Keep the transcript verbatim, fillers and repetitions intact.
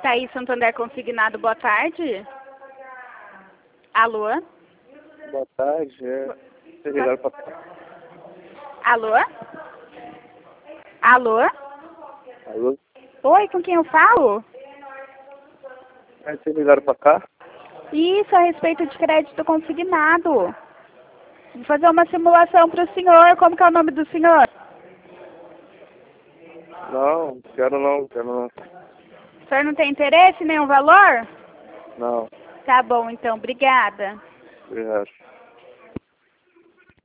Itaí Santander Consignado, boa tarde. Alô? Boa tarde, é. Vocês ligaram pra cá? Alô? Alô? Alô? Oi, com quem eu falo? É, vocês ligaram pra cá? Isso, a respeito de crédito consignado. Vou fazer uma simulação para o senhor. Como que é o nome do senhor? Não, quero não, quero não. O senhor não tem interesse em nenhum valor? Não, Tá bom, então. Obrigada. obrigado.